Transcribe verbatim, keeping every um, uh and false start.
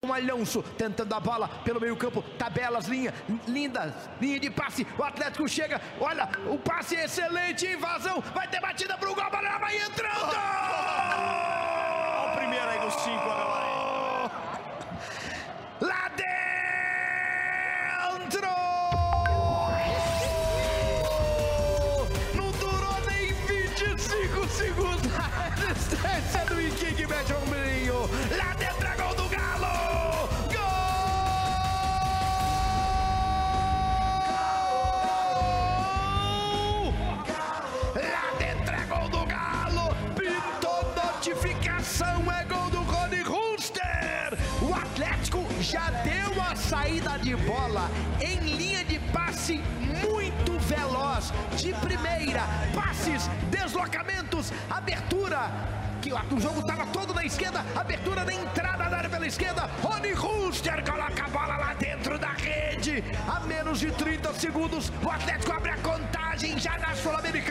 Um Alonso tentando a bola pelo meio campo, tabelas, linha, lindas, linha de passe, o Atlético chega, olha, o passe é excelente, invasão, vai ter batida pro gol, a bola vai entrando! Olha o primeiro aí dos cinco agora. Lá dentro! Não durou nem vinte e cinco segundos a resistência do Henrique mete o ombrinho, lá dentro é gol do Galo! É gol do Rony Ruster. O Atlético já deu a saída de bola em linha de passe muito veloz, de primeira, passes, deslocamentos, abertura, que o jogo estava todo na esquerda, abertura na entrada da área pela esquerda, Rony Ruster coloca a bola lá dentro da rede, a menos de trinta segundos, o Atlético abre a contagem já na Sul-Americana.